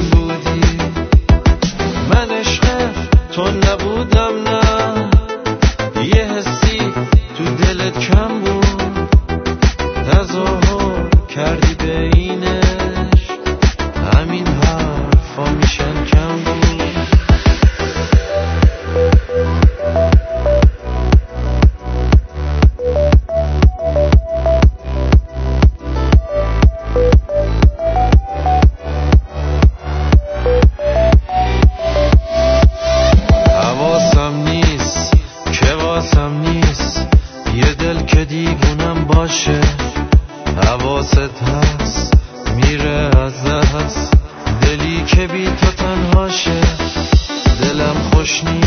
این بودی، من عشق تو نبودم، نه یه حسی تو دلت کم بود، تظاهر کردی بینش، همین حرفا میشن کم بود. یه دل که دیوونم باشه، حواست هست میره از دست، دلی که بی تو تنهاشه، دلم خوش نیست